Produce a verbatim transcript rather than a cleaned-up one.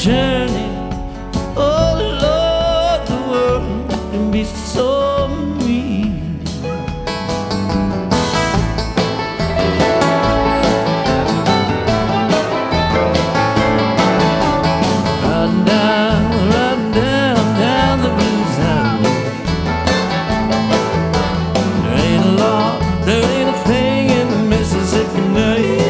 journey. Oh Lord, the world can be so